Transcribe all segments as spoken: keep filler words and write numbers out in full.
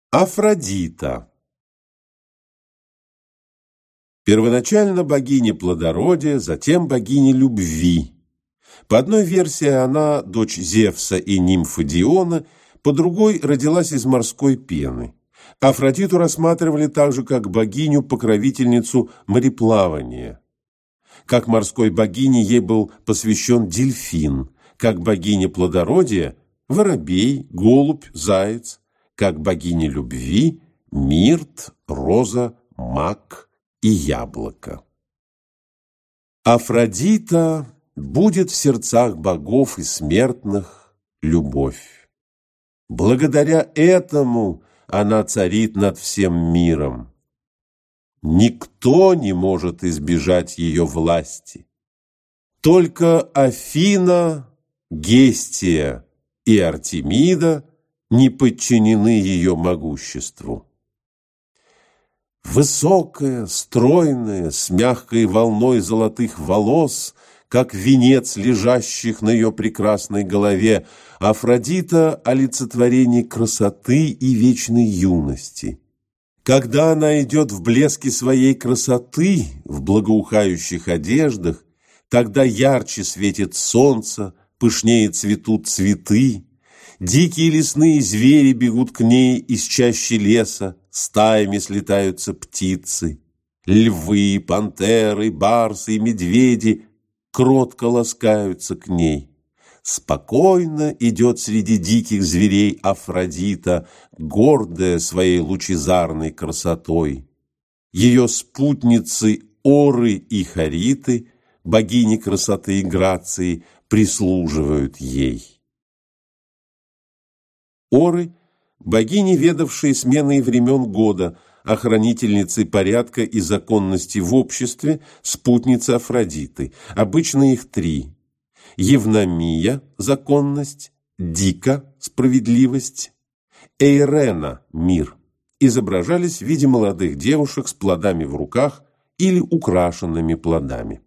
Афродита. Первоначально богиня плодородия, затем богиня любви. По одной версии она дочь Зевса и нимфы Диона, по другой родилась из морской пены. Афродиту рассматривали также как богиню-покровительницу мореплавания. Как морской богине ей был посвящен дельфин, как богиня плодородия – воробей, голубь, заяц, как богиня любви – мирт, роза, мак и яблоко. Афродита будет в сердцах богов и смертных любовь. Благодаря этому она царит над всем миром. Никто не может избежать ее власти. Только Афина, Гестия и Артемида не подчинены ее могуществу. Высокая, стройная, с мягкой волной золотых волос, как венец лежащих на ее прекрасной голове, Афродита – олицетворение красоты и вечной юности. Когда она идет в блеске своей красоты, в благоухающих одеждах, тогда ярче светит солнце, пышнее цветут цветы, дикие лесные звери бегут к ней из чащи леса, стаями слетаются птицы, львы, пантеры, барсы и медведи кротко ласкаются к ней. Спокойно идет среди диких зверей Афродита, гордая своей лучезарной красотой. Ее спутницы Оры и Хариты, богини красоты и грации, прислуживают ей. Оры – богини, ведавшие сменой времен года, охранительницы порядка и законности в обществе, спутницы Афродиты. Обычно их три. Евномия – законность, Дика – справедливость, Эйрена – мир. Изображались в виде молодых девушек с плодами в руках или украшенными плодами.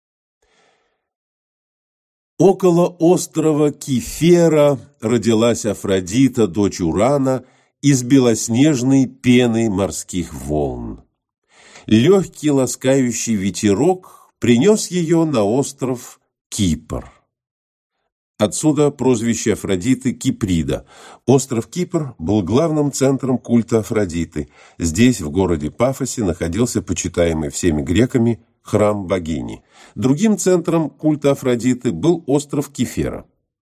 Около острова Кифера родилась Афродита, дочь Урана, из белоснежной пены морских волн. Легкий ласкающий ветерок принес ее на остров Кипр. Отсюда прозвище Афродиты Киприда. Остров Кипр был главным центром культа Афродиты. Здесь, в городе Пафосе, находился почитаемый всеми греками храм богини. Другим центром культа Афродиты был остров Кифера.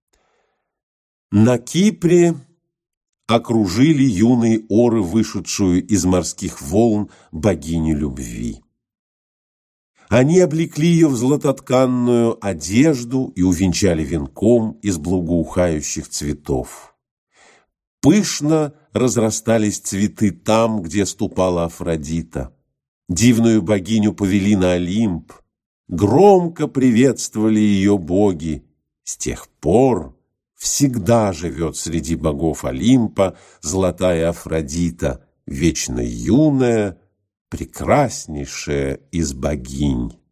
На Кипре окружили юные оры, вышедшую из морских волн богиню любви. Они облекли ее в златотканную одежду и увенчали венком из благоухающих цветов. Пышно разрастались цветы там, где ступала Афродита. Дивную богиню повели на Олимп. Громко приветствовали ее боги. С тех пор всегда живет среди богов Олимпа золотая Афродита, вечно юная, прекраснейшая из богинь.